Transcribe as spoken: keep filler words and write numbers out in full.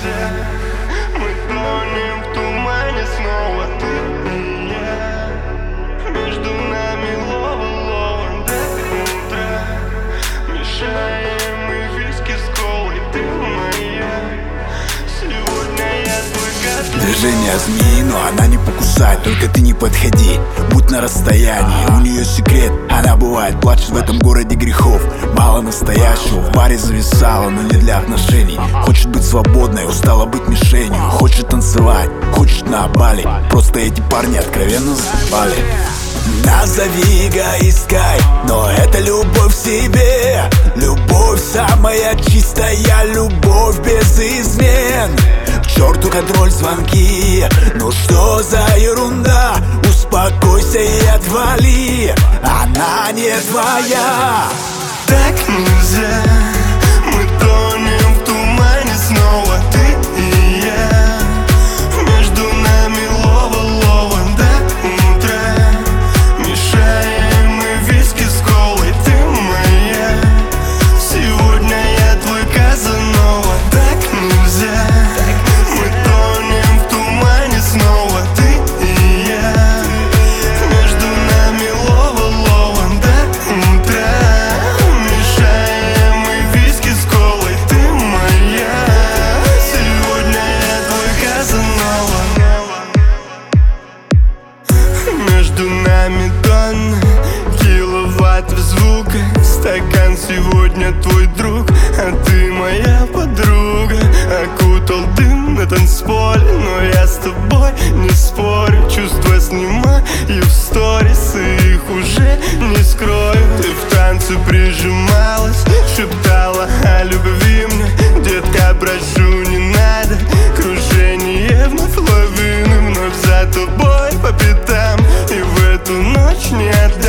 нельзя. Мы тонем в тумане снова, ты и я. Между нами лова-лова до утра. Мешаем мы виски с колой, ты моя. Сегодня я твой гад. Движение змеи, но она не покусает. Только ты не подходи, будь на расстоянии. У нее секрет, она бывает плачет в этом городе грехов. Мало настоящего, в баре зависала, но не для отношений. Хочет быть свободной, устала быть мишенью. Хочет танцевать, хочет на Бали. Просто эти парни откровенно заебали. Назови эгоисткой, но это любовь к себе. Любовь самая чистая, любовь без измен. К черту контроль, звонки, ну что за ерунда? Успокойся и отвали, она не твоя. Так нельзя, мы тонем в тумане снова, ты и я. Между нами лова-лова до утра. Мешаем мы виски с колой, ты моя. Сегодня я твой Казанова. Так нельзя, мы тонем в тумане снова, ты и я. Между нами лова-лова до утра. Мешаем мы виски с колой, ты моя. Сегодня я твой Казанова. Между нами тонны киловаттов звука. Стакан сегодня твой друг, а ты моя подруга. Окутал дым на танцполе, но я с тобой не спорю. Чувства снимаю в сторис, и их уже не скрою. Ты в танце прижималась, шептала о любви мне. Детка, прошу, не надо. Кружение вновь лавины, вновь за тобой по пятам. И в эту ночь не отдам.